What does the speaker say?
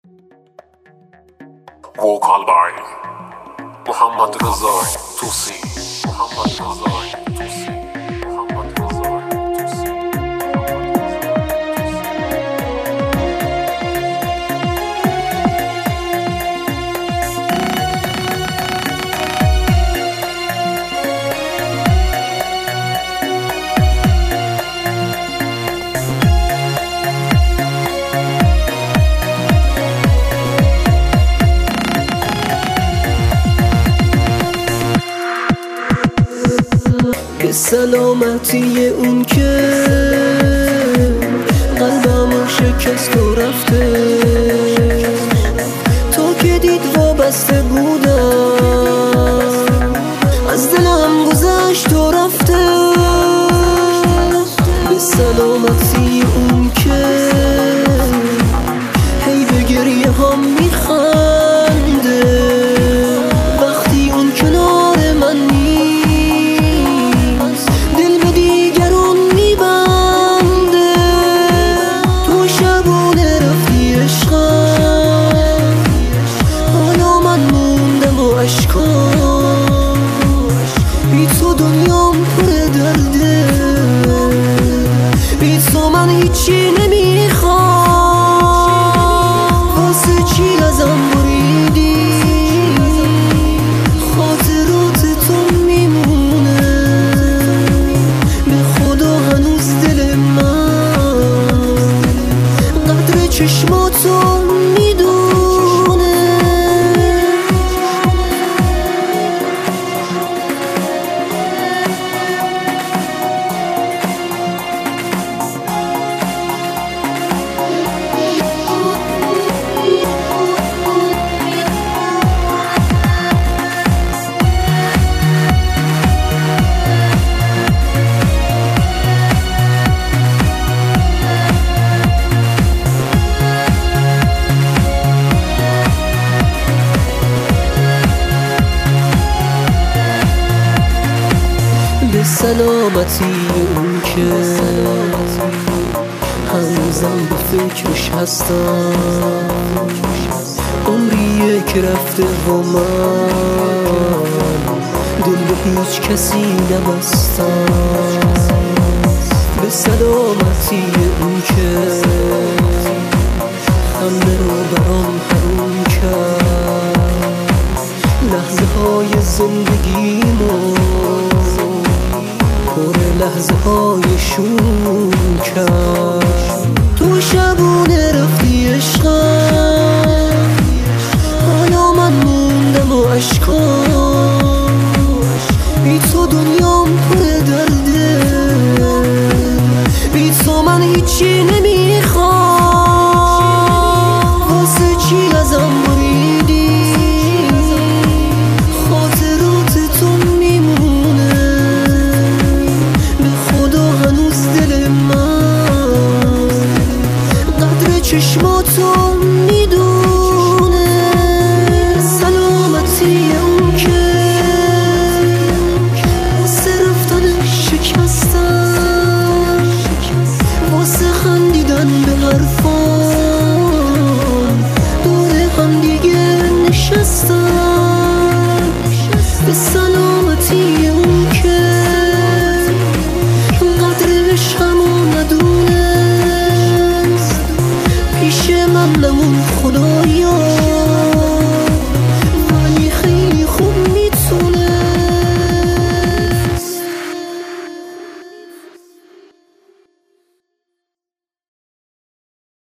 Vocal by Muhammad Reza Tusi. Muhammad Reza Tusi. Muhammad Reza Tusi. به سلامتی اون که قلبمو شکست و رفته، تو که دید وابسته بودم از دلم گذشت و رفته. به سلامتی اون که هی به گریه هم میخنده وقتی اون کنار من بی تو دنیام پر درده، بی تو من هیچی نمیخوام. واسه چی ازم بریدی؟ خاطرات تو میمونه به خدا هنوز دل من قدر چشماتو میدونه. به سلامتی اون که هنوزم به فکرش هستم، عمریه که رفته و من دل به هیچ کسی نبستم. به سلامتی اون که خنده رو برام حروم کرد، لحظه های زندگیمو پر لحظه های شوم کرد. تو شبونه رفتی عشقم، حالا من موندم و عشقام، بی تو دنیام پر درده، بی تو من هیچی نمیخوام. واسه چی ازم بریدی؟ خاطرات تو میمونه هنوز دل من قدر چشماتو میدونه.